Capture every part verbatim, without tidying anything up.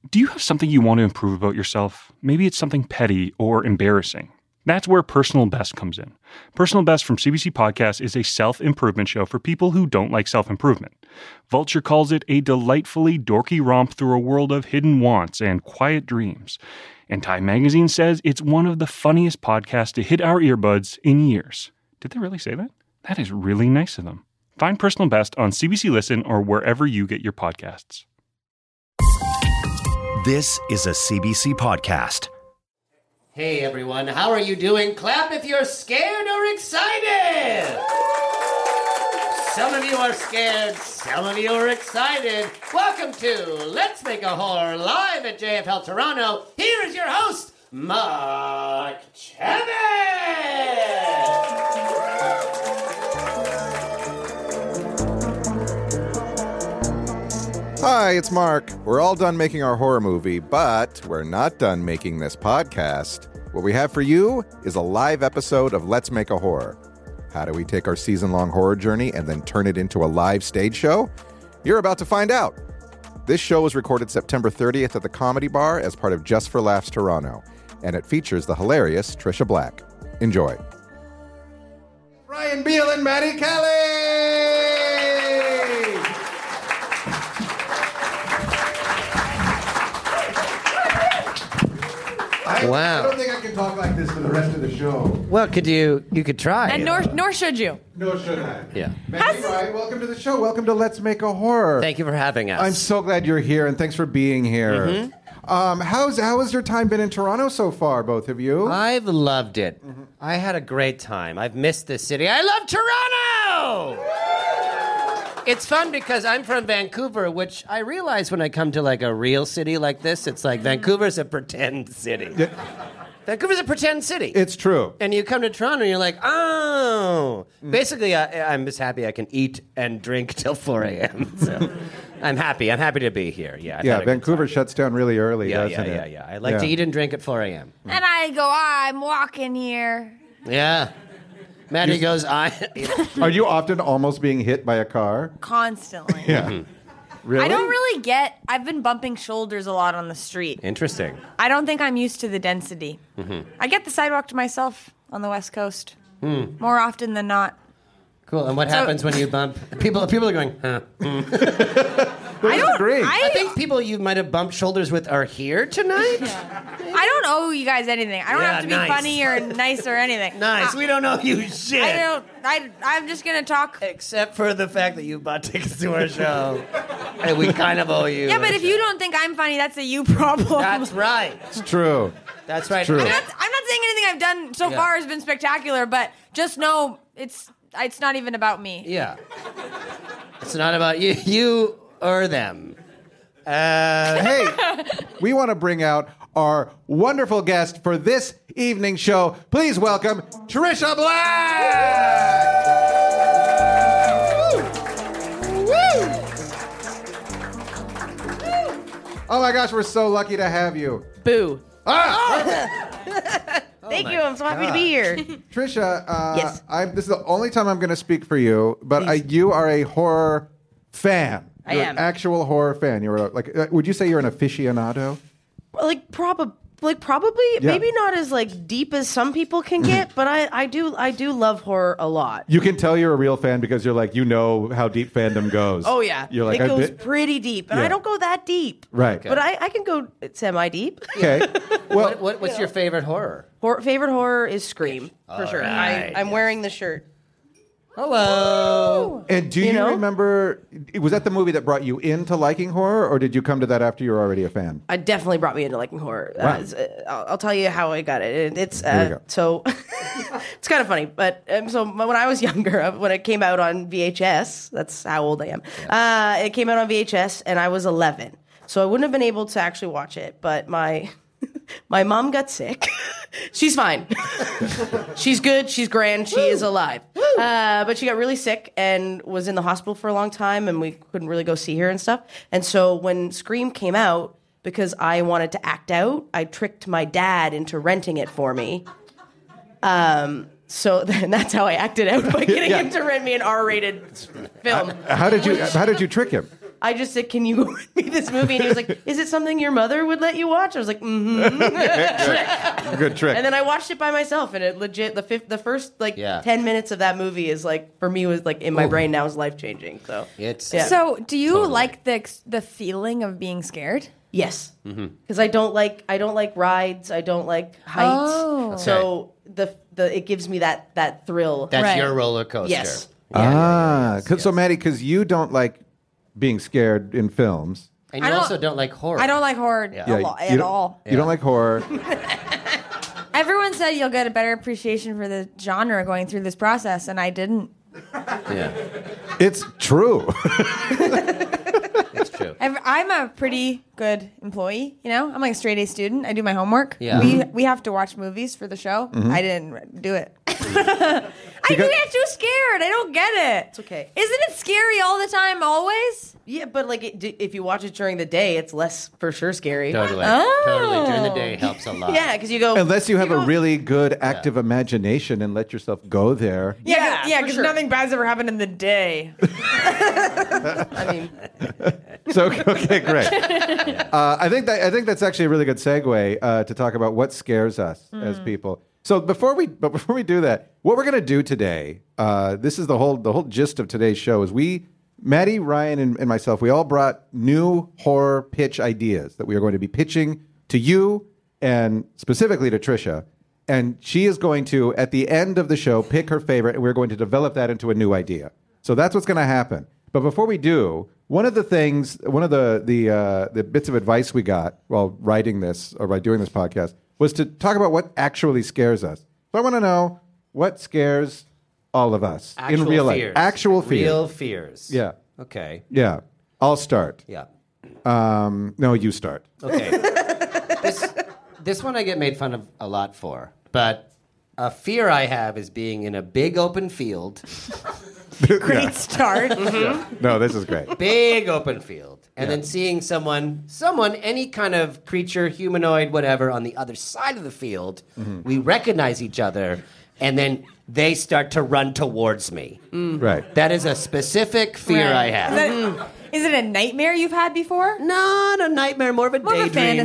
Do you have something you want to improve about yourself? Maybe it's something petty or embarrassing. That's where Personal Best comes in. Personal Best from C B C Podcast is a self-improvement show for people who don't like self-improvement. Vulture calls it a delightfully dorky romp through a world of hidden wants and quiet dreams. And Time Magazine says it's one of the funniest podcasts to hit our earbuds in years. Did they really say that? That is really nice of them. Find Personal Best on C B C Listen or wherever you get your podcasts. This is a C B C podcast. Hey everyone, how are you doing? Clap if you're scared or excited! Some of you are scared, some of you are excited. Welcome to Let's Make a Horror live at J F L Toronto. Here is your host, Mark Chevin! Hi, it's Mark. We're all done making our horror movie, but we're not done making this podcast. What we have for you is a live episode of Let's Make a Horror. How do we take our season-long horror journey and then turn it into a live stage show? You're about to find out. This show was recorded September thirtieth at the Comedy Bar as part of Just for Laughs Toronto, and it features the hilarious Trisha Black. Enjoy. Brian Beal and Maddie Kelly! I, Wow. I don't think I can talk like this for the rest of the show. Well, could you, you could try. And nor, nor should you. No, should I? Yeah. Maggie, Brian, welcome to the show. Welcome to Let's Make a Horror. Thank you for having us. I'm so glad you're here, and thanks for being here. Mm-hmm. Um, how's how has your time been in Toronto so far, both of you? I've loved it. Mm-hmm. I had a great time. I've missed this city. I love Toronto! It's fun because I'm from Vancouver, which I realize when I come to like a real city like this, it's like Vancouver's a pretend city. Yeah. Vancouver's a pretend city. It's true. And you come to Toronto and you're like, oh. Mm. Basically, I, I'm just happy I can eat and drink till four a.m. So I'm happy. I'm happy to be here. Yeah, I've yeah, Vancouver shuts down really early, yeah, doesn't yeah, it? Yeah, yeah, yeah. I like yeah. to eat and drink at four a.m. And I go, I'm walking here. Yeah. Maddie you, goes, I... Are you often almost being hit by a car? Constantly. Yeah. Mm-hmm. Really? I don't really get... I've been bumping shoulders a lot on the street. Interesting. I don't think I'm used to the density. Mm-hmm. I get the sidewalk to myself on the West Coast. Mm. More often than not. Cool. And what so, happens when you bump? People People are going, huh. Mm. I don't agree. I, I think people you might have bumped shoulders with are here tonight. Yeah. I don't owe you guys anything. I don't yeah, have to be nice. funny or nice or anything. Nice. I, we don't owe you shit. I don't. I, I'm just gonna talk. Except for the fact that you bought tickets to our show. And we kind of owe you. Yeah, but if show. you don't think I'm funny, that's a you problem. That's right. It's true. That's right. True. I'm not, I'm not saying anything I've done so yeah. far has been spectacular, but just know it's it's not even about me. Yeah. It's not about you, you or them. Uh, hey, we want to bring out our wonderful guest for this evening's show. Please welcome Trisha Black! Woo! Woo! Oh my gosh, we're so lucky to have you. Boo. Ah! Thank oh you. I'm so happy God. to be here. Trisha, uh, Yes. I, this is the only time I'm going to speak for you, but I, you are a horror fan. I You're am. an actual horror fan. You're a, like, uh, would you say you're an aficionado? Like probably, like probably, Yeah. maybe not as like deep as some people can get, but I, I do, I do love horror a lot. You can tell you're a real fan because you're like, you know how deep fandom goes. Oh yeah, You're like, it I goes did- pretty deep, and Yeah. I don't go that deep. Right. But I, I can go semi deep. Okay. Well, What, what, what's your favorite horror? Horror, favorite horror is Scream for sure. right, I, I'm yes. wearing the shirt. Hello. and do you, You know? remember, was that the movie that brought you into liking horror, or did you come to that after you were already a fan? It definitely brought me into liking horror. Wow. Uh, it's, uh, I'll, I'll tell you how I got it. it it's Here we uh, go. so it's kind of funny, but um, so when I was younger, uh, when it came out on V H S, that's how old I am. Uh, it came out on V H S, and I was eleven, so I wouldn't have been able to actually watch it. But my my mom got sick. She's fine. She's good. She's grand. She Woo. is alive. Uh, but she got really sick and was in the hospital for a long time, and we couldn't really go see her and stuff. And so when Scream came out, because I wanted to act out, I tricked my dad into renting it for me. Um, so then that's how I acted out, by getting Yeah. him to rent me an R-rated film. How did you How did you trick him? I just said, "Can you go with me this movie?" And he was like, "Is it something your mother would let you watch?" I was like, "Mm-hmm." Trick. Good trick. And then I watched it by myself, and it legit the fifth, the first like Yeah. ten minutes of that movie is like for me was like in my brain now is life changing. So It's Yeah. So, do you Totally. like the ex- the feeling of being scared? yes, Mm-hmm. because I don't like I don't like rides. I don't like heights. Oh. So the the it gives me that that thrill. that's Right. your roller coaster. Yes. ah, 'cause- so Maddie, because you don't like being scared in films. And I you don't- also don't like horror. I don't like horror Yeah. a Yeah, lo- you at don't- all. You don't like horror. Everyone said you'll get a better appreciation for the genre going through this process, and I didn't. Yeah, It's true. it's true. I've, I'm a pretty good employee, you know. I'm like a straight A student. I do my homework. Yeah. We we have to watch movies for the show. Mm-hmm. I didn't do it. I get too scared. I don't get it. It's okay. Isn't it scary all the time? Always. Yeah, but like it, if you watch it during the day, it's less for sure scary. Totally, Oh. totally. During the day helps a lot. Yeah, because you go Unless you have a go- really good active imagination and let yourself go there. Yeah, Yeah, yeah, for because sure. nothing bad's ever happened in the day. I mean, So okay, great. Uh, I think that I think that's actually a really good segue uh, to talk about what scares us as people. So before we but before we do that, what we're going to do today, uh, this is the whole the whole gist of today's show is we, Maddie, Ryan, and, and myself, we all brought new horror pitch ideas that we are going to be pitching to you and specifically to Trisha. And she is going to, at the end of the show, pick her favorite, and we're going to develop that into a new idea. So that's what's going to happen. But before we do, one of the things, one of the the uh, the bits of advice we got while writing this or by doing this podcast was to talk about what actually scares us. So I want to know what scares all of us Actual in real life. fears. Actual fears. Real fears. Yeah. Okay. Yeah. I'll start. Yeah. Um, no, you start. Okay. this this one I get made fun of a lot for, but a fear I have is being in a big open field. Great start. No, this is great. Big open field, and then seeing someone, someone, any kind of creature, humanoid, whatever, on the other side of the field. We recognize each other, and then they start to run towards me. Right. That is a specific fear I have. Is, that, is it a nightmare you've had before? Not a nightmare, more of a More of a daydream.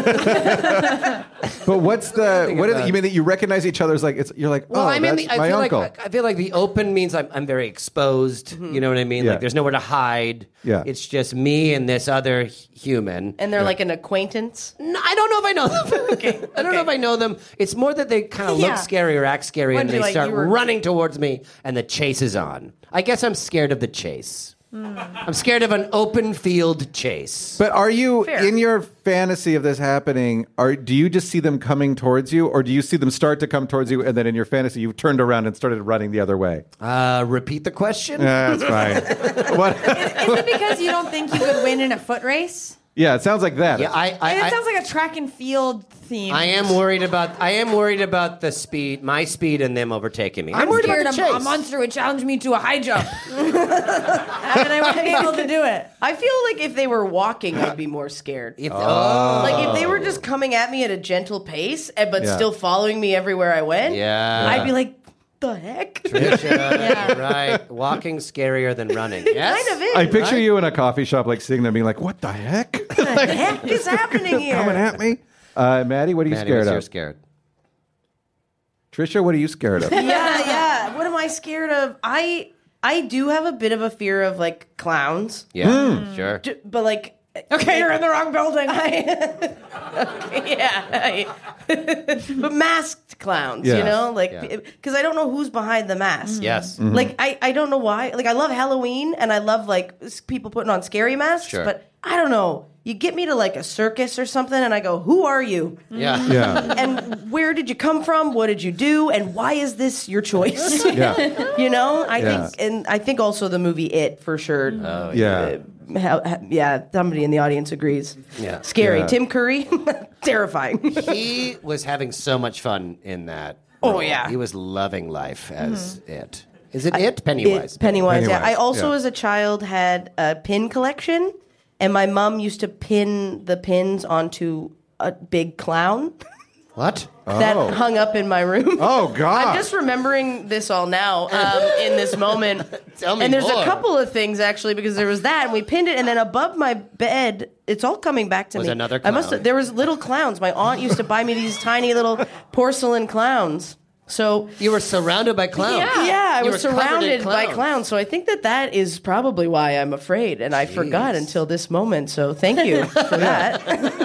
fantasy. But what's the what is about it, you mean that you recognize each other as like it's you're like Well, oh I mean, that's the, I my feel uncle. like I feel like the open means I'm I'm very exposed. You know what I mean? Yeah. Like there's nowhere to hide. Yeah. It's just me and this other h- human. and they're like an acquaintance. No, I don't know if I know them. okay. I don't know if I know them. It's more that they kind of Yeah. look scary or act scary, and Wonder, they like, start you were- running towards me, and the chase is on. I guess I'm scared of the chase. I'm scared of an open field chase. But are you Fair. in your fantasy of this happening? Are do you just see them coming towards you, or do you see them start to come towards you, and then in your fantasy you turned around and started running the other way? Uh, repeat the question. Yeah, that's fine. What? Is it because you don't think you could win in a foot race? Yeah, it sounds like that. Yeah, I, I, And it I- sounds like a track and field theme. I am worried about. I am worried about the speed, my speed, and them overtaking me. I'm, I'm worried scared about a, the chase. a monster would challenge me to a high jump. and I wouldn't be able to do it. I feel like if they were walking, I'd be more scared. If, oh. Like if they were just coming at me at a gentle pace, and- but Yeah. still following me everywhere I went, Yeah. I'd be like, the heck? Trisha, right. Walking scarier than running. Yes? Kind of is. I picture you in a coffee shop, like sitting there, being like, "What the heck? What the heck is happening here? Coming at me?" Uh, Maddie, what are you Maddie, scared what's of? you're scared. Trisha, what are you scared of? yeah, yeah. What am I scared of? I I do have a bit of a fear of like clowns, Yeah, sure. J- but like. Okay, you're in the wrong building. I, okay, yeah, I- but masked clowns, Yes. you know, like Yeah. because I don't know who's behind the mask. Yes. Like I, I don't know why. Like I love Halloween and I love like s- people putting on scary masks, Sure. but I don't know. You get me to like a circus or something, and I go, "Who are you? Yeah. Yeah, And where did you come from? What did you do? And why is this your choice?" yeah, You know, I Yeah. think, and I think also the movie It for sure. Oh, yeah. Uh, ha- ha- yeah, somebody in the audience agrees. Yeah. Scary. Yeah. Tim Curry, terrifying. He was having so much fun in that. Oh, role. yeah. He was loving life as it. Is it it? Pennywise. It- Pennywise, yeah. Pennywise, I also, yeah. as a child, had a pin collection, and my mom used to pin the pins onto a big clown. What? that Oh. hung up in my room. Oh, God. I'm just remembering this all now um, in this moment. Tell me and there's more. a couple of things actually because there was that, and we pinned it, and then above my bed, it's all coming back to Was me. another I must. clown. There was little clowns. My aunt used to buy me these tiny little porcelain clowns. So You were surrounded by clowns. yeah, I You was were covered in surrounded by clowns. So I think that that is probably why I'm afraid, and I forgot until this moment. So thank you for that.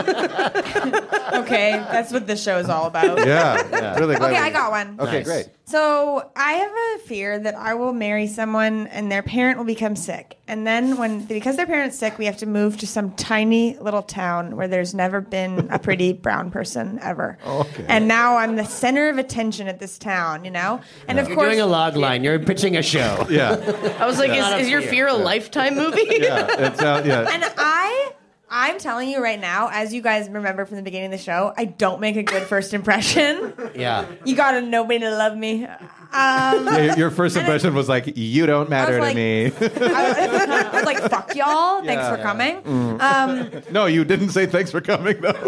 Okay, that's what this show is all about. Yeah. Really glad Okay, we- I got one. Okay, Nice. great. So I have a fear that I will marry someone and their parent will become sick, and then when because their parent's sick, we have to move to some tiny little town where there's never been a pretty brown person ever. Okay. And now I'm the center of attention at this town, you know. And of You're course, doing a log line. You're pitching a show. Yeah. I was like, Not a is, is your fear. fear a Lifetime movie? Yeah. It's, uh, yeah. and I. I'm telling you right now, as you guys remember from the beginning of the show, I don't make a good first impression. Yeah. You got to nobody to love me. Um, Yeah, your first impression was like, you don't matter to like- me. I was, I was like, fuck y'all. Thanks Yeah, for yeah. coming. Um, No, you didn't say thanks for coming, though.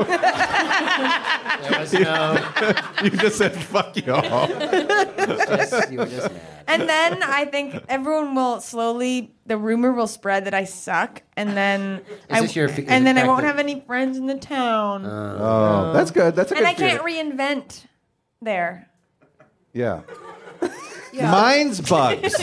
There was no. You just said fuck y'all. Just, you were just mad. and then I think everyone will slowly, the rumor will spread that I suck. And then, I, this your fe- is and it then I back won't then? have any friends in the town. Oh, that's good. That's a and good I can't fear. reinvent there. Yeah. Mine's bugs.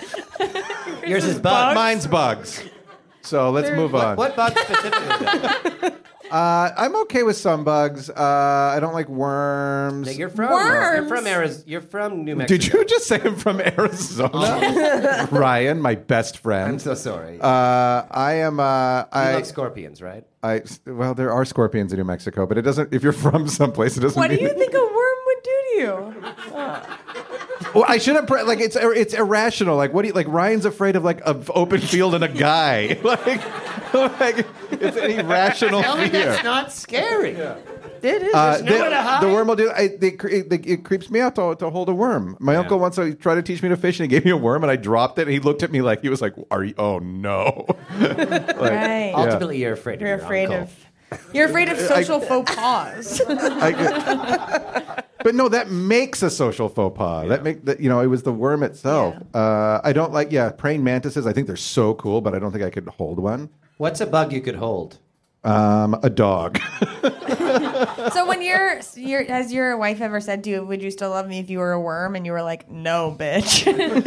Yours is bugs. Mine's bugs. So let's move on. What bug specifically? Then? Uh, I'm okay with some bugs. Uh, I don't like worms. That you're from. Worms. You're from Arizona. You're from New Mexico. Did you just say I'm from Arizona? Ryan, my best friend. I'm so sorry. Uh, I am. Uh, you I. love scorpions, right? I. Well, there are scorpions in New Mexico, but it doesn't. If you're from someplace, it doesn't. What do mean you think a worm would do to you? Well, I should have pre- like it's it's irrational. Like what do you like? Ryan's afraid of like an open field and a guy. like, like it's an irrational Tell me fear. that's not scary. It is. Uh, There's nowhere the, to hide. the worm will do. I, they, cre- it, they, it creeps me out to, to hold a worm. My uncle once uh, tried to teach me to fish, and he gave me a worm, and I dropped it, and he looked at me like he was like, "Are you? Oh no!" Like, Right. Ultimately, you're afraid. You're of your afraid uncle. of. You're afraid of social faux pas. I- but no, that makes a social faux pas. That make that you know it was the worm itself. Uh, I don't like yeah praying mantises. I think they're so cool, but I don't think I could hold one. What's a bug you could hold? Um, a dog. So when you're, your has your wife ever said to you, "Would you still love me if you were a worm?" And you were like, "No, bitch."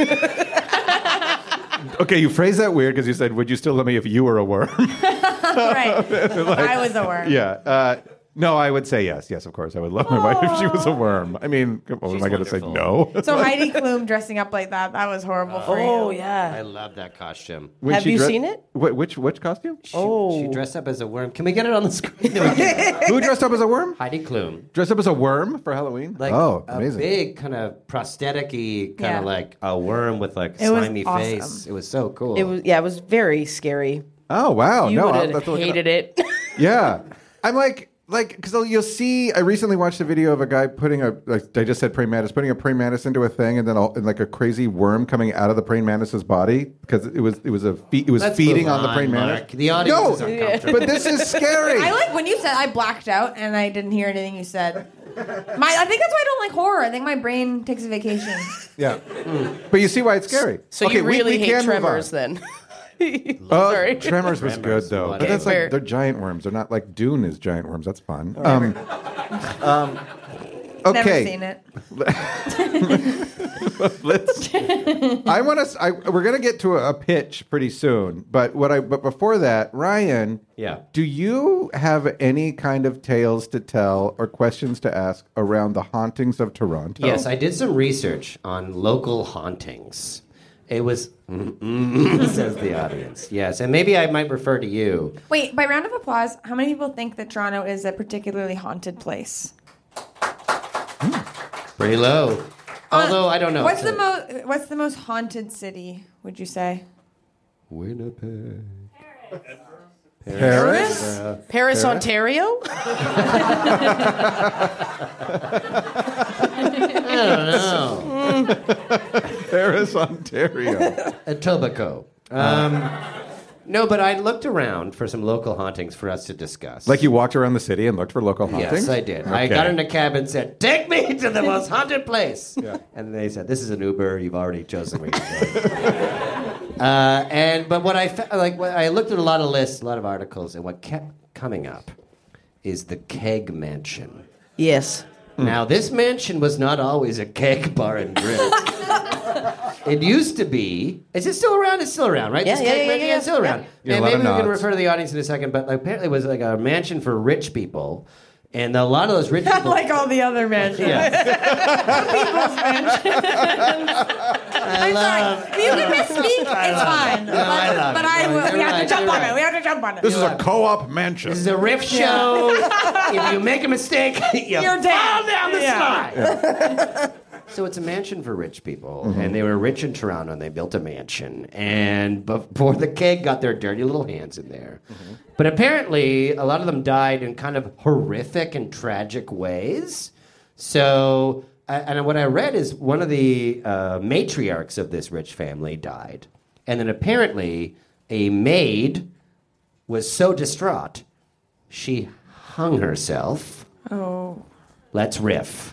Okay, you phrased that weird because you said, "Would you still love me if you were a worm?" Right. I was a worm. Yeah. Uh, no, I would say yes. Yes, of course. I would love my wife if she was a worm. I mean, come on, She's am I going to say wonderful. no? So Heidi Klum dressing up like that, that was horrible for Oh you. I yeah. love that costume. When Have she you dre- seen it? Wh- which which costume? She, Oh. she dressed up as a worm. Can we get it on the screen? No, we can't. Who dressed up as a worm? Heidi Klum. Dressed up as a worm for Halloween? Like oh, a amazing. big kind of prosthetic-y kind Yeah. of like a worm with like It was slimy awesome. face. It was so cool. It was yeah. It was very scary. Oh, wow. You no, would I'll have have to look it up. hated it. Yeah. I'm like, like, because you'll see, I recently watched a video of a guy putting a, like I just said praying mantis, putting a praying mantis into a thing and then all, and like a crazy worm coming out of the praying mantis's body because it was, it was a, fe- it was Let's feeding move on the praying Mark. mantis. The audience no, is uncomfortable. but this is scary. I like when you said I blacked out and I didn't hear anything you said. My, I think that's why I don't like horror. I think my brain takes a vacation. Yeah. But you see why it's scary. So okay, you really we, we hate can move on. Tremors then? Oh, Sorry. Tremors was Tremors, good though, what but is that's it? like they're giant worms. They're not like Dune is giant worms. That's fun. Um, um, Never okay, seen it. let's. I want to. I, we're gonna get to a, a pitch pretty soon, but what I. But before that, Ryan. Yeah. Do you have any kind of tales to tell or questions to ask around the hauntings of Toronto? Yes, I did some research on local hauntings. It was, says the audience. Yes, and maybe I might refer to you. Wait, by round of applause, how many people think that Toronto is a particularly haunted place? Pretty low. Although, I don't know. What's It's the a- most What's the most haunted city? Would you say? Winnipeg. Paris. Uh, Paris, Ontario? I don't know. Paris, Ontario. Etobicoke. Um, No, but I looked around for some local hauntings for us to discuss. Like you walked around the city and looked for local hauntings? Yes, I did. Okay. I got in a cab and said, take me to the most haunted place. Yeah. And they said, this is an Uber. You've already chosen where you're going. uh, and, but what I, fe- like, what I looked at a lot of lists, a lot of articles, and what kept coming up is the Keg Mansion. Yes. Now, this mansion was not always a keg bar and grill. It used to be. Is it still around? It's still around, right? Yeah, this yeah, keg yeah, mansion? yeah, It's still yeah. around. Yeah, a And lot maybe of we can nods. refer to the audience in a second, but like, apparently it was like a mansion for rich people. And a lot of those rich people... like all the other mansions. Yeah. People's mansions. I I'm love... sorry. You can misspeak. It's fine. No, I but love but it. I No, will. you're We have right, to jump you're on right. it. We have to jump on it. This is a co-op mansion. This is a riff show. If you make a mistake, you You're fall dead. down the Yeah. slide. So it's a mansion for rich people, Mm-hmm. and they were rich in Toronto, and they built a mansion. And before the keg got their dirty little hands in there. Mm-hmm. But apparently, a lot of them died in kind of horrific and tragic ways. So, uh, and what I read is one of the uh, matriarchs of this rich family died. And then apparently, a maid was so distraught, she hung herself. Oh. Let's riff.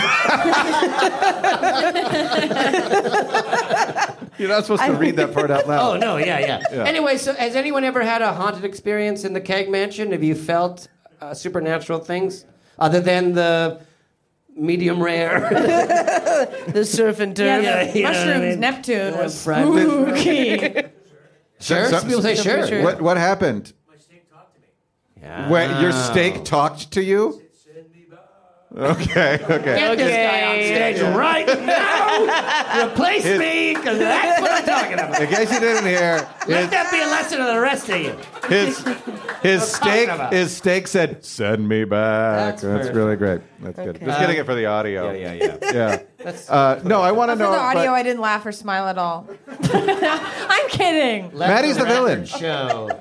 You're not supposed to read that part out Oh, loud. no, yeah, yeah, Yeah. Anyway, so has anyone ever had a haunted experience in the Keg Mansion? Have you felt uh, supernatural things other than the medium rare? The surf and turf. Yeah, Yeah, the you know what I mushrooms, mean? Neptune Yeah, was private- spooky. Sure, So- some people say sure. sure. What, what happened? Yeah. When your steak talked to you? Okay, okay. Get this guy on stage right now. Replace me, because that's what I'm talking about. In case you didn't hear, Let his, that be a lesson to the rest of you. his, his steak about? his steak said, send me back. That's That's, perfect. really great. That's good. Okay. Just getting it for the audio. Yeah, yeah, yeah. Yeah. Uh, no, I want to For know. the audio, but- I didn't laugh or smile at all. I'm kidding. Let Maddie's the record villain. Show.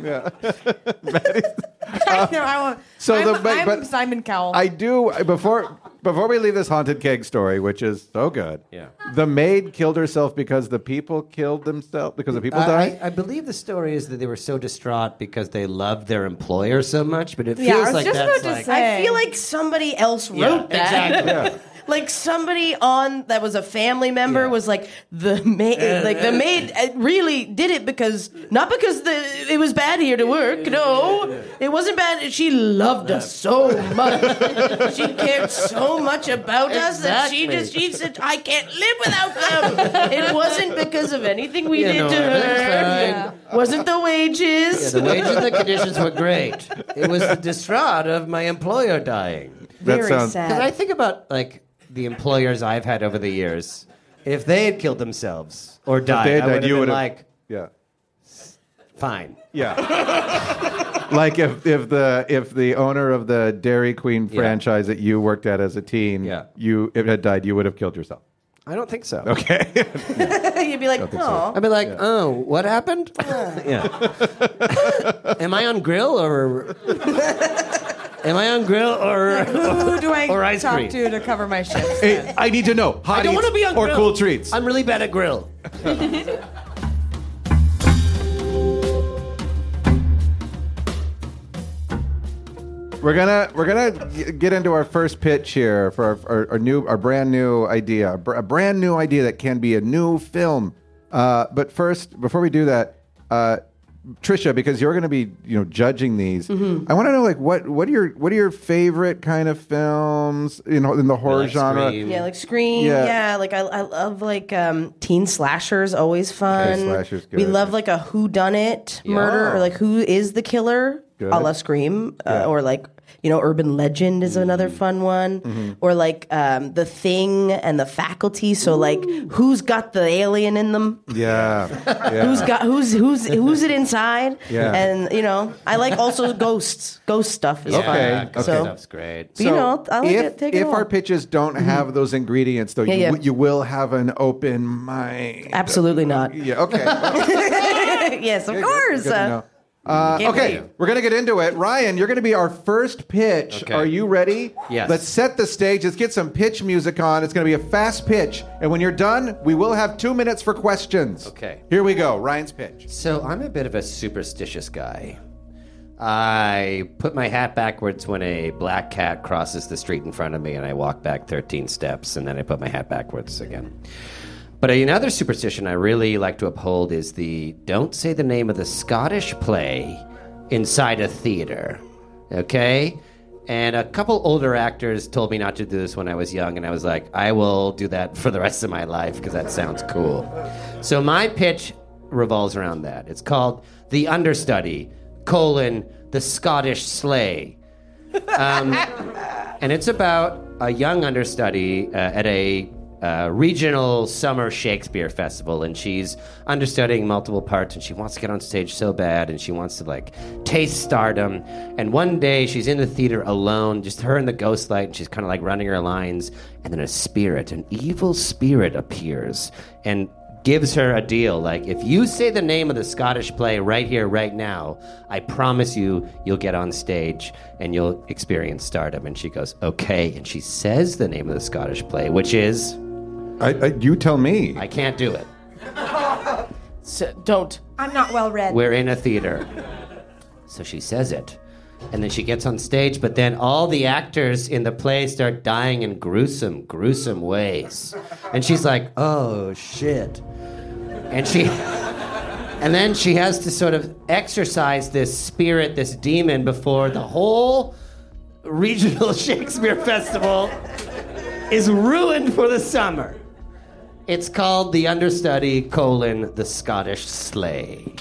I know, I won't. So I'm, the- but- I'm but Simon Cowell. I do before before we leave this haunted keg story, which is so good. Yeah. The maid killed herself because the people killed themselves because the people Uh, died. I, I believe the story is that they were so distraught because they loved their employer so much, but it feels Yeah, I was like just that's about to like say- I feel like somebody else wrote yeah, that. exactly. Yeah. Like somebody on that was a family member Yeah. was like the maid, like the maid uh, really did it because not because the it was bad here to work. No, it wasn't bad. She loved us so much. She cared so much about us that she Exactly. just she said, "I can't live without them." It wasn't because of anything we Yeah, did no, to everything's her. fine. Wasn't the wages? Yeah, the wages and the conditions were great. It was the distraught of my employer dying. That Very sounds- sad. Because I think about like the employers I've had over the years. If they had killed themselves or died, they had I died, would have you been would've- like, Yeah. fine. Yeah. Like if, if the if the owner of the Dairy Queen Yeah. franchise that you worked at as a teen, Yeah. you if it had died, you would have killed yourself. I don't think so. Okay. You'd be like, think so. "Oh, I'd be like, oh, what happened? yeah. Am I on grill or? Am I on grill or? Who do I Or ice talk cream. to to cover my shifts? Hey, then? I need to know. Hot I don't eats want to be on or grill. cool treats. I'm really bad at grill. We're gonna we're gonna g- get into our first pitch here for our, our, our new our brand new idea, a, br- a brand new idea that can be a new film. Uh, but first, before we do that, uh, Trisha, because you're going to be you know judging these, Mm-hmm. I want to know like what what are your what are your favorite kind of films you know in the horror like genre? Scream. Yeah, like Scream. Yeah. Yeah, like I, I love like um, teen slashers. Always fun. Okay, slashers, We good. love like a who done it murder or like who is the killer, Good. a la Scream, uh, or like you know Urban Legend is another fun one, Mm-hmm. or like um, The Thing and The Faculty. So like who's got the alien in them? Yeah, yeah. Who's got who's who's who's it inside? Yeah. And you know I like also ghosts. Ghost stuff is Okay, fun. Yeah, good So stuff's great. you know, I like if, it. Take it if all. our pitches don't have those ingredients, though, Yeah, you, yeah. w- you will have an open mind. Absolutely not. Yeah. Okay. Well, Yes, of good- course. good to Uh, know. Uh, Can't okay, wait. we're going to get into it. Ryan, you're going to be our first pitch. Okay. Are you ready? Yes. Let's set the stage. Let's get some pitch music on. It's going to be a fast pitch. And when you're done, we will have two minutes for questions. Okay. Here we go. Ryan's pitch. So I'm a bit of a superstitious guy. I put my hat backwards when a black cat crosses the street in front of me, and I walk back thirteen steps, and then I put my hat backwards again. But another superstition I really like to uphold is the don't say the name of the Scottish play inside a theater, okay? And a couple older actors told me not to do this when I was young, and I was like, I will do that for the rest of my life because that sounds cool. So my pitch revolves around that. It's called The Understudy, colon, The Scottish Sleigh. Um, and it's about a young understudy uh, at a uh, regional summer Shakespeare festival, and she's understudying multiple parts, and she wants to get on stage so bad, and she wants to, like, taste stardom. And one day, she's in the theater alone, just her and the ghost light, and she's kind of, like, running her lines, and then a spirit, an evil spirit appears, and gives her a deal, like, if you say the name of the Scottish play right here, right now, I promise you, you'll get on stage and you'll experience stardom. And she goes, okay. And she says the name of the Scottish play, which is, I, I, you tell me. I can't do it. So, don't. I'm not well read. We're in a theater. So she says it. And then she gets on stage, but then all the actors in the play start dying in gruesome, gruesome ways. And she's like, oh, shit. And she... And then she has to sort of exorcise this spirit, this demon, before the whole regional Shakespeare festival is ruined for the summer. It's called The Understudy, colon, The Scottish Sleigh.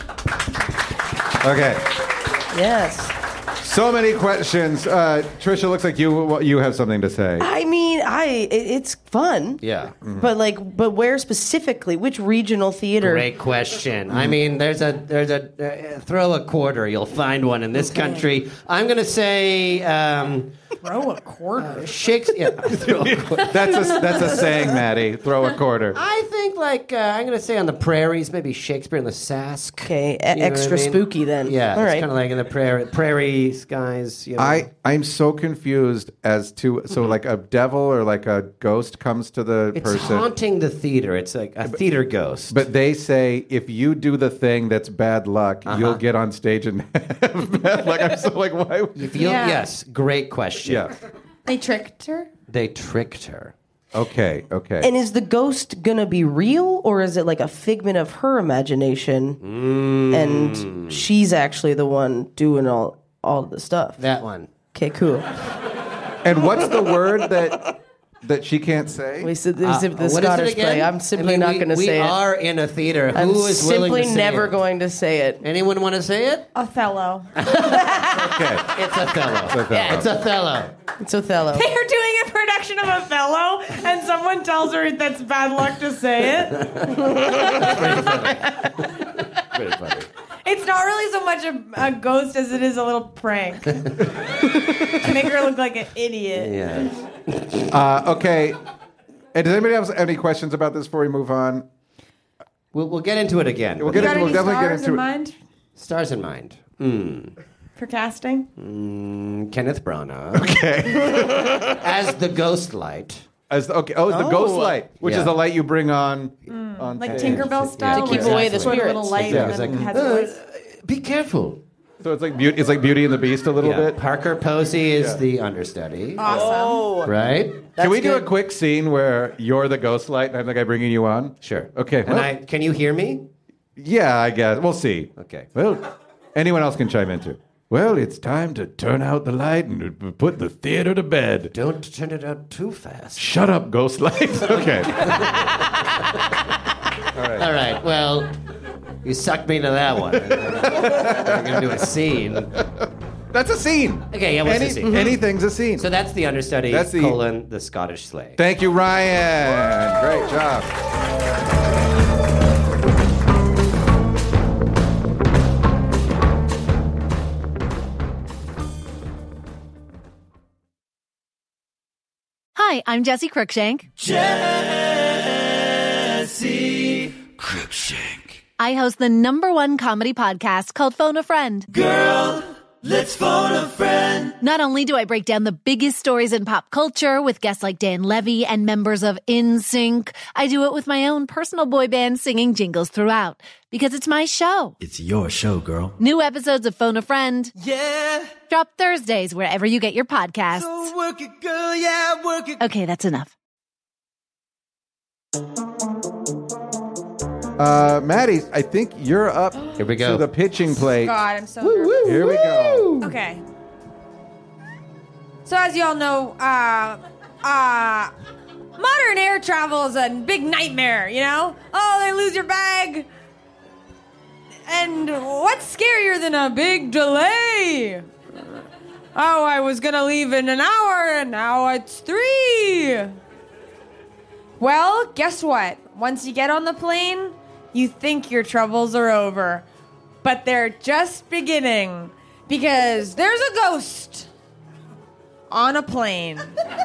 Okay. Yes. So many questions. Uh, Trisha, looks like you you have something to say. I mean, I it, it's fun. Yeah. But like, but where specifically? Which regional theater? Great question. I mean, there's a there's a uh, throw a quarter, you'll find one in this country. I'm gonna say um, Throw a quarter. Shakespeare. Yeah, throw a quarter. That's a that's a saying, Maddie. Throw a quarter. I think like uh, I'm gonna say on the prairies, maybe Shakespeare in the Sask. Okay, e- You know extra what I mean? spooky then. Yeah, All it's right. kind of like in the prairie prairie skies. You know? I I'm so confused as to so like a devil or like a ghost comes to the it's person. haunting the theater. It's like a theater ghost. But they say if you do the thing that's bad luck, Uh-huh. you'll get on stage and have bad luck. I'm so like, why? would- if you Yeah. yes, great question. Yeah. They tricked her. They tricked her. Okay. Okay. And is the ghost gonna be real, or is it like a figment of her imagination, Mm. and she's actually the one doing all all of the stuff? That one. Okay, cool. And what's the word that that she can't say? We said Uh, this is the what is it Scottish again? play. I'm I simply mean, not we- going to say We it. are in a theater. Who I'm is willing simply to say never it? going to say it. Anyone want to say it? Othello. Okay. It's Othello. Othello. It's Othello. It's Othello. They're doing a production of Othello, and someone tells her that's bad luck to say it. Pretty funny. It's not really so much a, a ghost as it is a little prank. to make her look like an idiot. Yeah. Uh, okay. And does anybody have any questions about this before we move on? We'll, we'll get into it again. We'll You get got into, any we'll definitely get stars into in it. mind Stars in mind. Mm. for casting? Mm, Kenneth Branagh. Okay. As the ghost light. As the, okay, oh, it's the Oh. ghost light, which Yeah. is the light you bring on on Like stage. Tinkerbell style? To keep where away you the put a little spirits. light Yeah. and It's then like, has a voice. Be careful. So it's like beauty. It's like Beauty and the Beast a little Yeah. bit. Parker Posey is Yeah. the understudy. Awesome. Right? Can we do good. a quick scene where you're the ghost light and I'm the guy bringing you on? Sure. Okay. And well- I can you hear me? Yeah, I guess we'll see. Okay. Well, anyone else can chime in too. Well, it's time to turn out the light and put the theater to bed. Don't turn it out too fast. Shut up, ghost light. Okay. All right. Well, you sucked me into that one. We're gonna do a scene. That's a scene. Okay. Yeah. What's Any, the scene? Anything's a scene. So that's the understudy. That's the- colon the Scottish sleigh. Thank you, Ryan. Great job. Hi, I'm Jesse Cruikshank. Jesse Cruikshank. I host the number one comedy podcast called Phone a Friend. Girl, let's phone a friend. Not only do I break down the biggest stories in pop culture with guests like Dan Levy and members of N Sync, I do it with my own personal boy band singing jingles throughout. Because it's my show. It's your show, girl. New episodes of Phone a Friend Yeah. drop Thursdays wherever you get your podcasts. So work it, girl, yeah, work it. Okay, that's enough. Uh, Maddie, I think you're up Here we go. to the pitching plate. God, I'm so nervous. Here we go. Okay. So as you all know, uh, uh, modern air travel is a big nightmare, you know? Oh, they lose your bag. And what's scarier than a big delay? Oh, I was gonna leave in an hour and now it's three. Well, guess what? Once you get on the plane, you think your troubles are over. But they're just beginning. Because there's a ghost on a plane.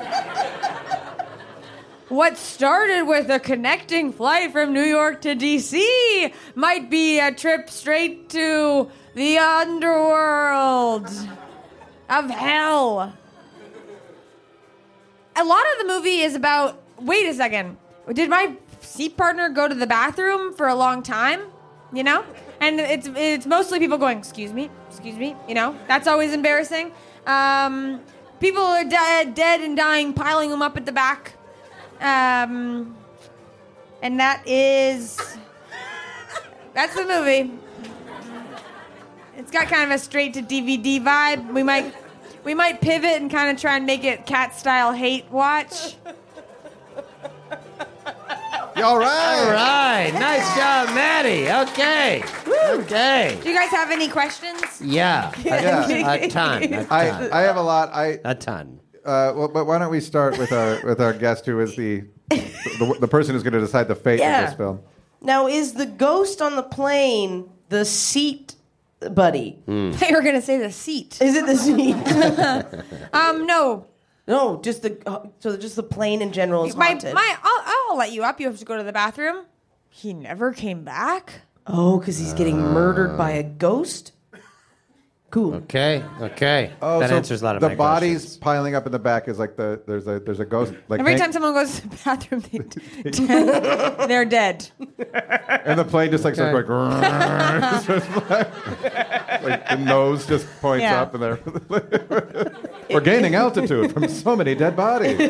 What started with a connecting flight from New York to D C might be a trip straight to the underworld of hell. A lot of the movie is about, wait a second, did my seat partner go to the bathroom for a long time? You know? And it's it's mostly people going, excuse me, excuse me, you know? That's always embarrassing. Um, people are dead, dead and dying, piling them up at the back. Um, and that is, that's the movie. It's got kind of a straight to D V D vibe. We might, we might pivot and kind of try and make it cat style hate watch. All right. All right. Nice job, Maddie. Okay. Okay. Do you guys have any questions? Yeah. A, Yeah. a ton. A ton. I, I have a lot. I a ton. uh, well, but why don't we start with our with our guest, who is the the, the person who's going to decide the fate Yeah. of this film. Now, is the ghost on the plane the seat buddy? They were gonna say the seat. Is it the seat? Um, no. No, just the uh, so just the plane in general is My haunted. my, I'll, I'll let you up. You have to go to the bathroom. He never came back. oh, because he's getting murdered by a ghost. Cool. Okay. Okay. Oh, that so answers a lot of the my bodies questions. piling up in the back is like the there's a there's a ghost like Every hang- time someone goes to the bathroom, they, they're dead. and the plane just like starts Okay. going like the nose just points Yeah. up and they're we're gaining altitude from so many dead bodies.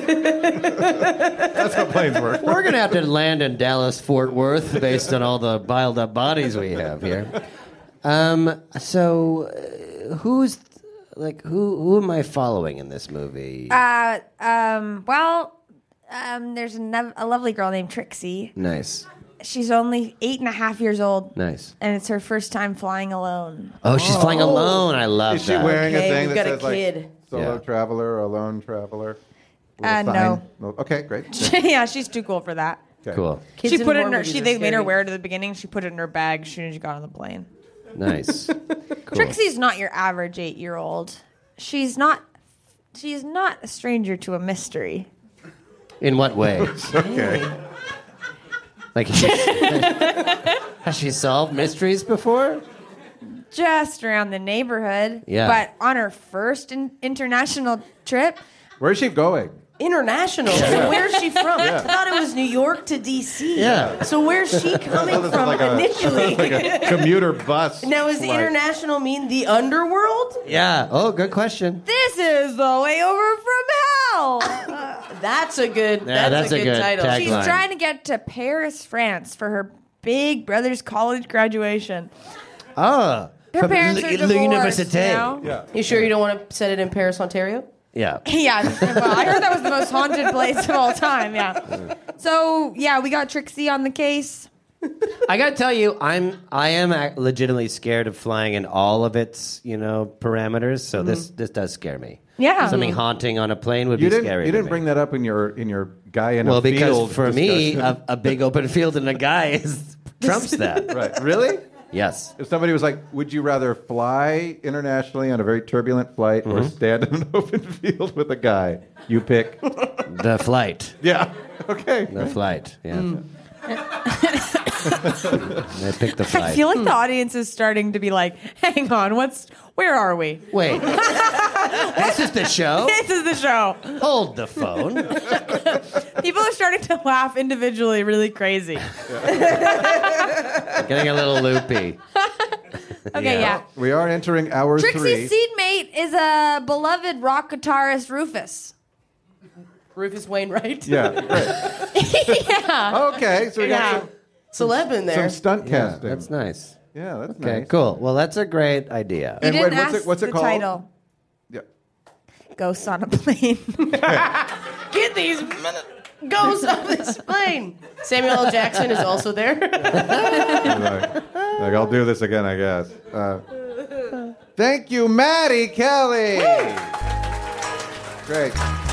That's how planes work. We're going to have to land in Dallas, Fort Worth, based on all the piled up bodies we have here. Um, so, uh, who's, like, who who am I following in this movie? Uh, um, well, um, there's a, nev- a lovely girl named Trixie. Nice. She's only eight and a half years old. Nice. And it's her first time flying alone. Oh, she's flying alone. I love Is she that. wearing Okay, a thing we've that got a says like kid. solo Yeah. traveler or alone traveler? With a Uh, sign? no. Okay, great. Yeah, she's too cool for that. Okay. Cool. Kids she put it war in her. movies She are they made her scary. wear it at the beginning. She put it in her bag as soon as she got on the plane. Nice. Cool. Trixie's not your average eight-year-old. She's not. She's not a stranger to a mystery. In what way? Okay. Like, has she solved mysteries before? Just around the neighborhood. Yeah. But on her first in- international trip, Where's she going? International. So where's she from? I thought it was New York to D C. Yeah. So where's she coming This is from like a- initially? Like a commuter bus. Now, is the flight. international mean the underworld? Yeah. Oh, good question. this is the layover from hell. That's a good. Yeah, that's, that's a a good, good title. tag- She's Tagline. trying to get to Paris, France for her big brother's college graduation. Oh. Her from parents Le- are Le divorced, Université. you know? Yeah. You sure you don't want to set it in Paris, Ontario? Yeah. Yeah, well, I heard that was the most haunted place of all time. Yeah. So yeah, we got Trixie on the case. I gotta tell you, I'm I am ac- legitimately scared of flying in all of its you know parameters. So this this does scare me. Yeah. Something haunting on a plane would You be didn't. scary. You to didn't me. bring that up in your in your guy in well a field because for me, discussion. a, a big open field and a guy is trumps that. right? Really? Yes. If somebody was like, "Would you rather fly internationally on a very turbulent flight or Mm-hmm. stand in an open field with a guy?" You pick. The flight. Yeah. Okay. The flight. Yeah. I picked the I flight. feel like the audience is starting to be like, hang on, what's where are we? Wait. This is the show? This is the show. Hold the phone. People are starting to laugh individually really crazy. Getting a little loopy. Okay, yeah. We are entering hour three. Trixie's seedmate is a beloved rock guitarist Rufus. Rufus Wainwright. Yeah, great. Yeah. Okay, so we got Yeah. some, Celeb in there. some stunt Yeah, casting. that's nice. Yeah, that's Okay, nice. cool. Well, that's a great idea. You And didn't wait, what's ask it- what's it the called? title. Yeah. Ghosts on a plane. Get these minute- ghosts off this plane. Samuel L. Jackson is also there. like, like, I'll do this again, I guess. Uh, thank you, Maddie Kelly. Great.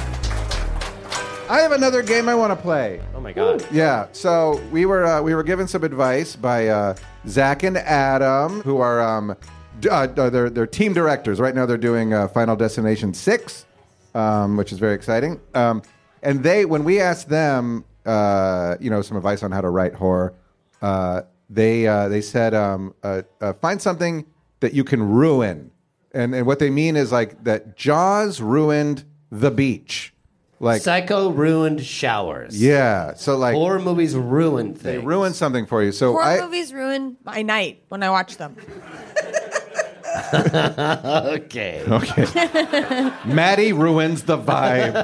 I have another game I want to play. Oh my God. Yeah, so we were uh, we were given some advice by uh, Zach and Adam, who are um, d- uh, they're they're team directors. Right now, they're doing uh, Final Destination six, um, which is very exciting. Um, and they, when we asked them, uh, you know, some advice on how to write horror, uh, they uh, they said um, uh, uh, find something that you can ruin, and and what they mean is like that Jaws ruined the beach, like Psycho ruined showers. yeah, so like. Horror movies ruin things. They ruin something for you. So Horror I, movies ruin my night when I watch them. Okay. okay. Maddie ruins the vibe.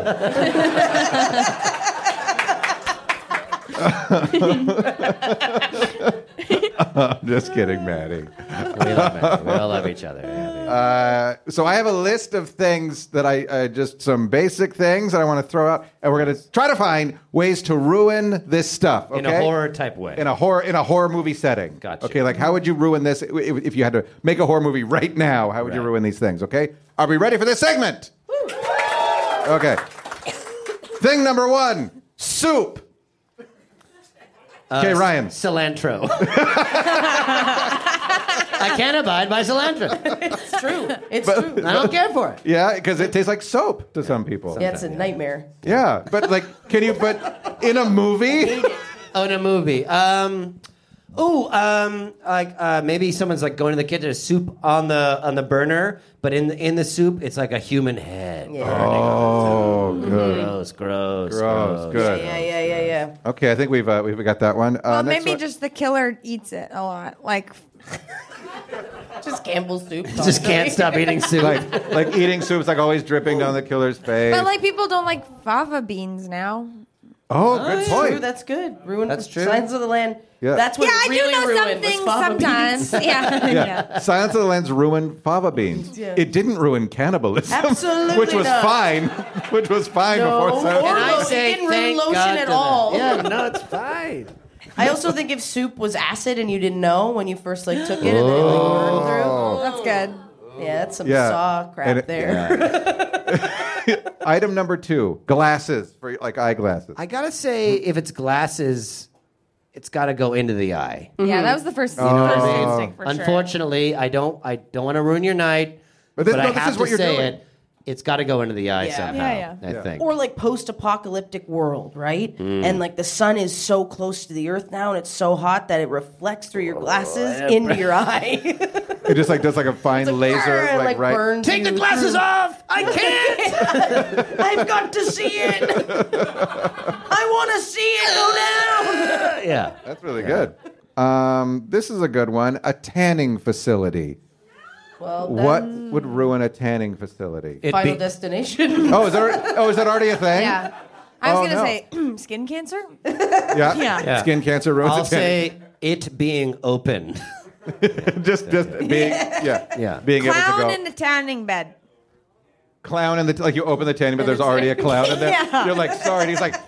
I'm just kidding, Maddie. We love it. We all love each other. Yeah, dude. Uh, so I have a list of things that I uh, just some basic things that I want to throw out, and we're going to try to find ways to ruin this stuff. Okay? In a horror type way. In a horror in a horror movie setting. Gotcha. Okay, like how would you ruin this if, if you had to make a horror movie right now? How would you Right. ruin these things? Okay, are we ready for this segment? Okay. Thing number one: soup. Okay, Ryan. Cilantro. I can't abide by cilantro. It's true. It's But- true. I don't care for it. Yeah, because it tastes like soap to some people. Yeah, it's a nightmare. Yeah, but like, can you? But in a movie, Oh, in a movie. Um, oh, um, like uh, maybe someone's like going to the kitchen, there's soup on the on the burner, but in the, in the soup, it's like a human head. Yeah. oh, good, Gross, gross, gross, good. Yeah, yeah, yeah, yeah. Okay, I think we've uh, we've got that one. Uh, Well, next maybe one- just the killer eats it a lot. Like, Just Campbell's soup. Just can't stop eating soup. like like eating soup's like always dripping down the killer's face. but like people don't like fava beans now. oh, good That's point. true. That's good. Ruin That's true. Signs of the Land. Yeah. That's what Yeah, I really do know ruined some was things fava sometimes. beans. Yeah, yeah. yeah. Silence of the Lambs ruined fava beans. Yeah. It didn't ruin cannibalism, Absolutely which was not. fine. Which was fine No. before Silence. And of the I Lambs. say- didn't ruin thank lotion God at to that. all. Yeah, no, it's fine. I also think if soup was acid and you didn't know when you first like took it and then it like burned through. That's good. Yeah, that's some Yeah. saw crap And it- there. Item number two: glasses for like eyeglasses. I gotta say, if it's glasses, it's got to go into the eye. Yeah, that was the first, You know what first I mean? instinct for sure. Unfortunately, I don't. I don't want to ruin your night, But but, this- no, I this have is to what you're say doing. it. It's got to go into the eye Yeah. somehow. Yeah, I Yeah. think. Or like post-apocalyptic world, right? Mm. And like the sun is so close to the earth now, and it's so hot that it reflects through your glasses into your eye. It just like does like a fine It's like, laser, "Grr," like, like right. burns Take the you glasses through. off. I can't. I've got to see it. I want to see it go down. yeah. That's really good. Um, this is a good one. A tanning facility. Well, What then, would ruin a tanning facility? It'd Final be- Destination. oh, is that oh is that already a thing? Yeah. I was Oh, gonna no. say skin cancer. Yeah. Yeah. Yeah. Skin cancer ruins I'll a tanning. say it being open. just just being yeah Yeah. being able to Clown go in the tanning bed. clown in the like you open the tanning but there's already a clown in there. Yeah. You're like sorry. And he's like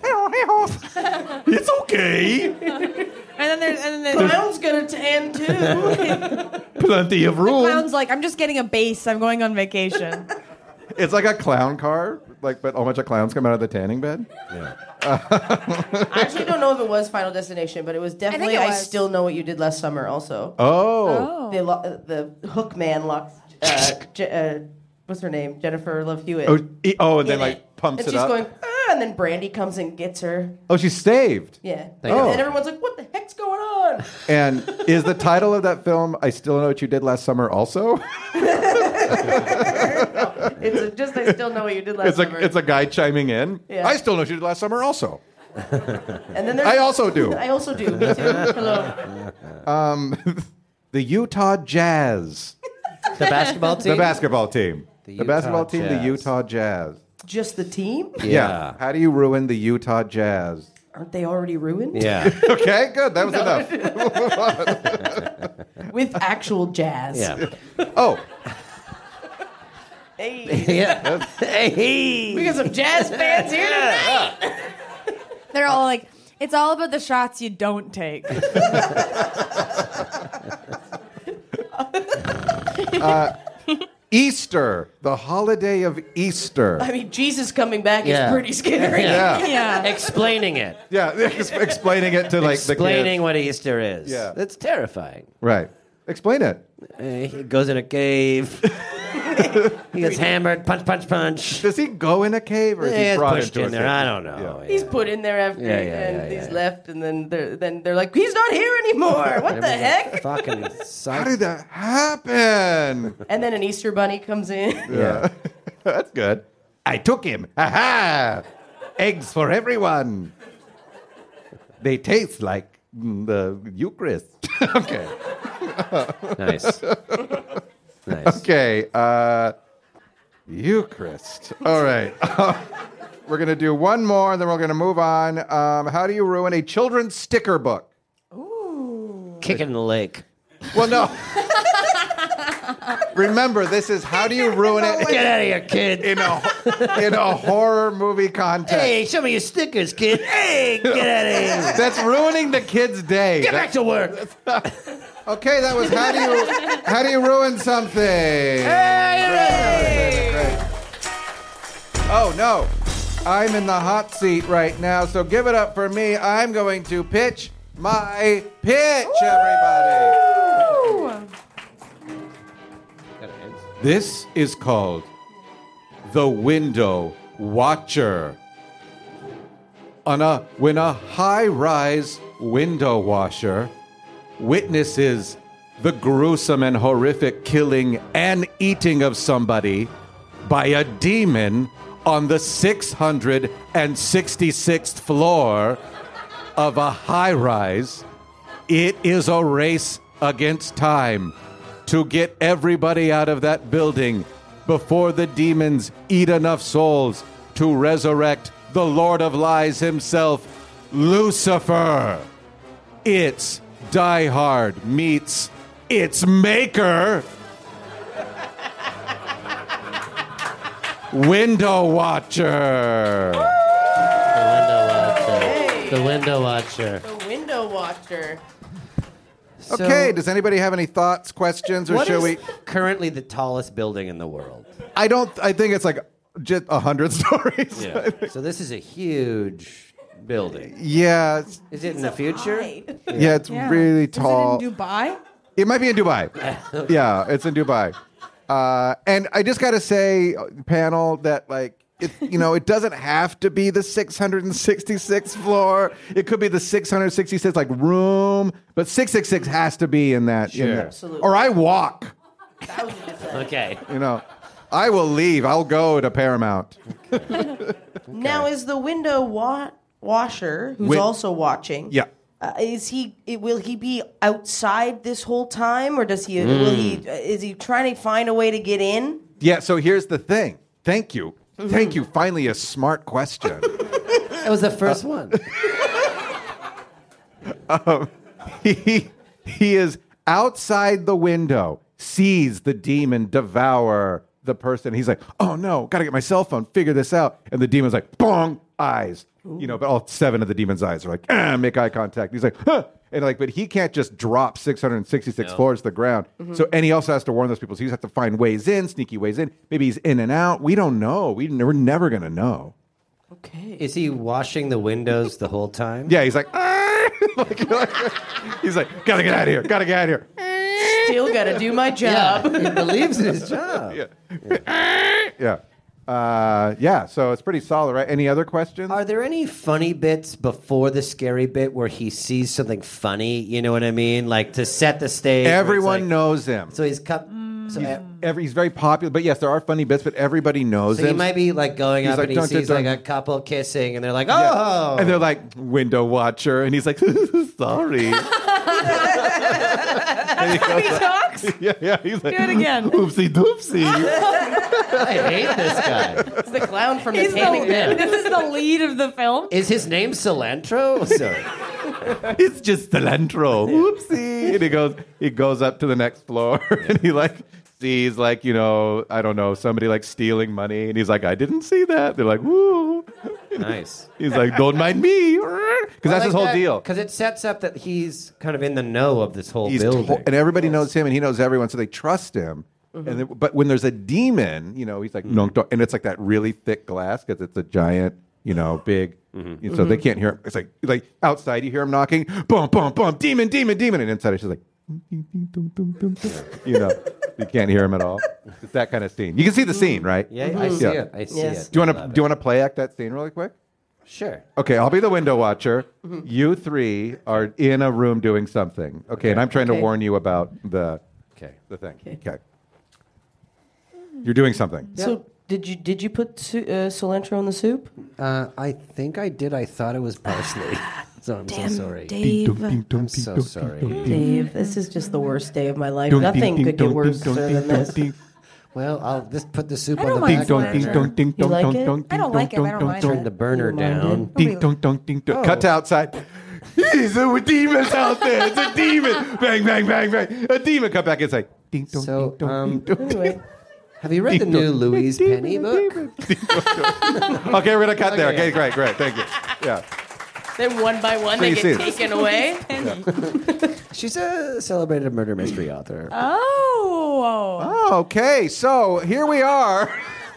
it's okay. And then there's and then there's Clown's gonna tan too. Plenty of room. clown's like, I'm just getting a base. I'm going on vacation. It's like a clown car, like but a bunch of clowns come out of the tanning bed. I actually don't know if it was Final Destination, but it was definitely. it I, was. still know what you did last summer. Also, Oh. the lo- uh, the hook man locks. Uh, Je- uh, what's her name? Jennifer Love Hewitt. Oh, e- oh, and then in like it. pumps and it she's up. going, ah, and then Brandy comes and gets her. Oh, she's staved. Yeah, Thank you. and everyone's like, "What the heck's going on?" on. And is the title of that film I Still Know What You Did Last Summer also? It's a, just I still know what you did last It's a, summer. it's a guy chiming in. Yeah. I still know what you did last summer also. and then there's, I also do. I also do. Me too. Hello. Um, the Utah Jazz. The basketball team? The basketball team. The The, Utah basketball team, the Jazz. Utah Jazz. Just the team? Yeah. How do you ruin the Utah Jazz? Aren't they already ruined? Yeah. Okay, good. That was enough. With actual jazz. Yeah. Oh, Hey. Yeah. Hey. We got some jazz fans here tonight. They're all like, it's all about the shots you don't take. Easter, the holiday of Easter. I mean, Jesus coming back Yeah. is pretty scary. Yeah. Yeah. Explaining it. Yeah, ex- explaining it to like Explaining the what Easter is. Yeah. That's terrifying. kids. Right. Explain it. Uh, he goes in a cave. He gets hammered. Punch, punch, punch. Does he go in a cave or is Yeah, he it's brought pushed into in a there. cave? I don't know. Yeah. He's put in there after, Yeah, yeah, and yeah, he's yeah. left, and then they're then they're like, he's not here anymore. What the heck? Fucking How suck. did that happen? And then an Easter bunny comes in. Yeah. That's good. I took him. Ha Eggs for everyone. They taste like mm, the Eucharist. Okay. Nice. Nice. Okay. Uh, Eucharist. All right. We're going to do one more, and then we're going to move on. Um, how do you ruin a children's sticker book? Kick it in the lake. Well, no. Remember, this is how do you ruin it Get out of here, kid. in a in a horror movie context. Hey, show me your stickers, kid. Hey, get out of here. That's ruining the kid's day. Get back to work. Okay, that was how do you how do you ruin something? Great. Oh no, I'm in the hot seat right now, so give it up for me. I'm going to pitch my pitch, everybody. This is called The Window Watcher. On a when a high-rise window washer witnesses the gruesome and horrific killing and eating of somebody by a demon on the six hundred sixty-sixth floor of a high-rise, it is a race against time to get everybody out of that building before the demons eat enough souls to resurrect the Lord of Lies himself, Lucifer. It's Die Hard meets its maker, Window Watcher. The window watcher. The window watcher. So, Okay, does anybody have any thoughts, questions, or what shall is we? currently the tallest building in the world? I don't. I think it's like just a hundred stories. Yeah. So this is a huge building. Yeah, it's, Is it in the future? Hide. yeah, it's Yeah. really Is tall. it in Dubai? It might be in Dubai. Yeah, it's in Dubai. Uh, and I just got to say, uh, panel, that like, it, you know, it doesn't have to be the six hundred sixty-sixth floor. It could be the six hundred sixty-sixth like room, but six six six has to be in that. in Sure. that. Absolutely. Or I walk. Thousand percent. Okay. You know, I will leave. I'll go to Paramount. Now, is the window wa- washer, who's Win- also watching, Yeah. uh, is he? It, will he be outside this whole time, or does he? Will he? Uh, is he trying to find a way to get in? Yeah. So here's the thing. Thank you. Thank you. Finally, a smart question. That was the first one. um, he he is outside the window, sees the demon devour the person. He's like, "Oh no, gotta get my cell phone, figure this out." And the demon's like, "Bong, eyes." You know, but all seven of the demon's eyes are like, ah, make eye contact. He's like, huh. And like, but he can't just drop six hundred sixty-six No. floors to the ground. So, and he also has to warn those people. So he has to find ways in, sneaky ways in. Maybe he's in and out. We don't know. We, we're never gonna know. Okay. Is he washing the windows the whole time? Yeah, he's like, ah! like, like, he's like, gotta get out of here. Gotta get out of here. Still got to do my job. He believes in his job. Yeah. Yeah. Uh, yeah, so it's pretty solid, right? Any other questions? Are there any funny bits before the scary bit where he sees something funny? You know what I mean? Like to set the stage. where it's Everyone like- knows him. So he's cut. So, He's, uh, every, he's very popular, but yes, there are funny bits, but everybody knows so him. he might be like going He's up like, and he dun, dun, sees dun. like a couple kissing, and they're like, Yeah. "Oh!" And they're like, window watcher, and he's like, sorry. And he goes He like- talks. yeah, yeah. He's like, Do it again. Oopsie doopsie. I hate this guy. It's the clown from He's the Tanning the, Bed. this is the lead of the film. Is his name Cilantro? Sorry. It's just cilantro. Whoopsie. And he goes, he goes up to the next floor, and he like sees like, you know, I don't know, somebody like stealing money, and he's like, I didn't see that. They're like, woo. Nice. He's like, don't mind me, because that's his whole deal. Because it sets up that he's kind of in the know of this whole He's building. to- and everybody knows him, and he knows everyone, so they trust him. And then, but when there's a demon, you know, he's like, no, don't, and it's like that really thick glass because it's a giant, you know, big. you know, so they can't hear him. It's like like outside, you hear him knocking, boom, boom, boom, demon, demon, demon, and inside it's just like, you know, you can't hear him at all. It's that kind of scene. You can see the scene, right? Yeah, I see Yeah. it. I see Yes. it. Do you want I to love do you it. want to play act that scene really quick? Sure. Okay, I'll be the window watcher. You three are in a room doing something. Okay, and I'm trying to Okay. warn you about the Okay. the thing. Okay. You're doing something. So did you did you put su- uh, cilantro in the soup? Uh, I think I did. I thought it was parsley. So I'm Damn, so sorry. Dave. I'm so sorry. Dave, this is just the worst day of my life. Nothing could get worse than this. Well, I'll just put the soup I on don't the mind back cilantro. burner. You like it? I don't like it. I don't mind Turn it. the burner You don't mind down. it? Ding dong dong ding dong. Cut to outside. He's a demon's out there. It's a demon. Bang bang bang bang. A demon. Cut back inside. Ding dong So, ding dong um, ding dong. Anyway, Have you read the new Louise Penny book? Okay, we're gonna cut there. Okay, great, great. Thank you. Yeah. then one by one So they you get see it. taken away. She's a celebrated murder mystery author. Oh. Oh, okay. So here we are.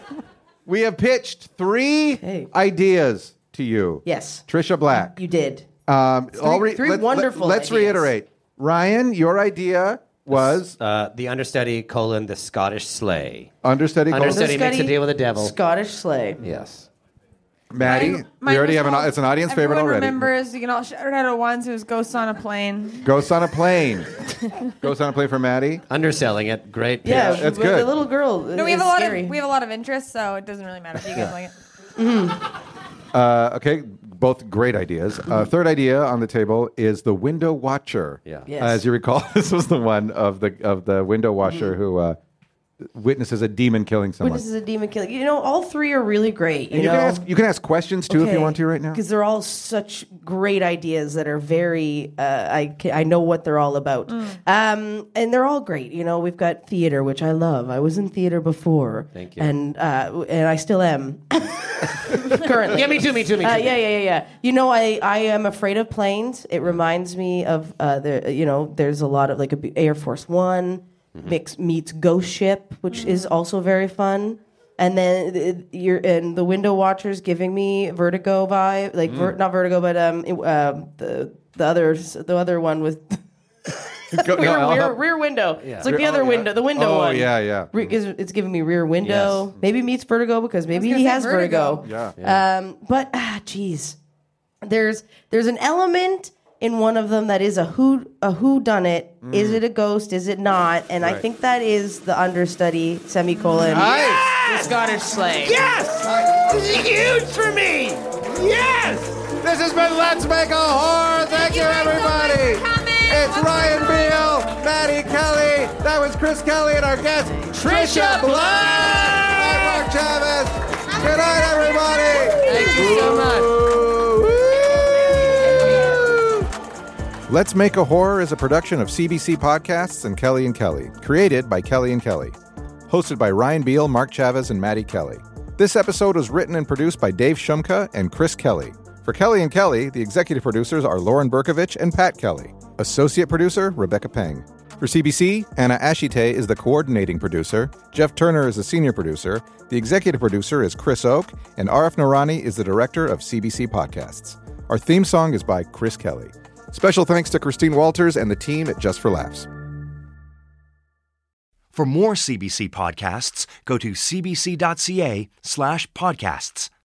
We have pitched three Hey. ideas to you. Yes, Trisha Black. you did. Um, I'll re- three let- let- wonderful Let's ideas. reiterate. Ryan, your idea was Uh, the understudy colon the Scottish sleigh. understudy. colon- Understudy makes a deal with the devil. Scottish sleigh. Yes. Maddie, Mine- we mine already was have an. called- It's an audience favorite Everyone already. remembers. You can all shout it out at once. It was Ghosts on a Plane. Ghosts on a plane. Ghosts on a plane for Maddie. Underselling it. Great pitch. Yeah, that's but good. The little girl. No, we have is a lot scary. of we have a lot of interest, so it doesn't really matter if you guys like it. Uh, okay, both great ideas. Uh, third idea on the table is the window watcher. Yeah. Yes. As you recall, this was the one of the of the window washer who uh, witnesses a demon killing someone. Witnesses a demon killing. You know, all three are really great. You And you know, can ask you can ask questions too if you want to right now. because they're all such great ideas that are very. Uh, I ca- I know what they're all about, um, and they're all great. You know, we've got theater, which I love. I was in theater before, Thank you. and uh, and I still am currently. Yeah, me too, me too, me too. Uh, yeah, yeah, yeah, yeah. You know, I, I am afraid of planes. It reminds me of uh, the you know, there's a lot of like a b- Air Force One mix meets Ghost Ship, which is also very fun. And then uh, you're and the window watchers giving me Vertigo vibe, like ver- not Vertigo, but um it- uh, the the others the other one with. Go- no, rear, I'll rear, help. rear window. It's like the Oh, other yeah. window, the window Oh, one. yeah, yeah. Re- is- it's giving me rear window. Yes. Maybe meets Vertigo because maybe gonna he say has Vertigo. Vertigo. Yeah. Um, but ah, geez, there's there's an element in one of them that is a who a who done it. Is it a ghost? Is it not? And I Right. think that is the understudy semicolon. Nice. The Scottish sleigh. Yes! This is huge for me! Yes! This has been Let's Make a Horror. Thank, you, everybody. It's Ryan Beal, Maddie Kelly. That was Chris Kelly and our guest Trisha Black. I'm Mark Chavez. Good night, everybody. Thank you so much. Let's Make a Horror is a production of C B C Podcasts and Kelly and Kelly, created by Kelly and Kelly. Hosted by Ryan Beal, Mark Chavez, and Maddie Kelly. This episode was written and produced by Dave Shumka and Chris Kelly. For Kelly and Kelly, the executive producers are Lauren Berkovich and Pat Kelly. Associate producer, Rebecca Peng. For C B C, Anna Ashite is the coordinating producer, Jeff Turner is the senior producer, the executive producer is Chris Oak, and Arif Noorani is the director of C B C Podcasts. Our theme song is by Chris Kelly. Special thanks to Christine Walters and the team at Just for Laughs. For more C B C podcasts, go to cbc.ca slash podcasts.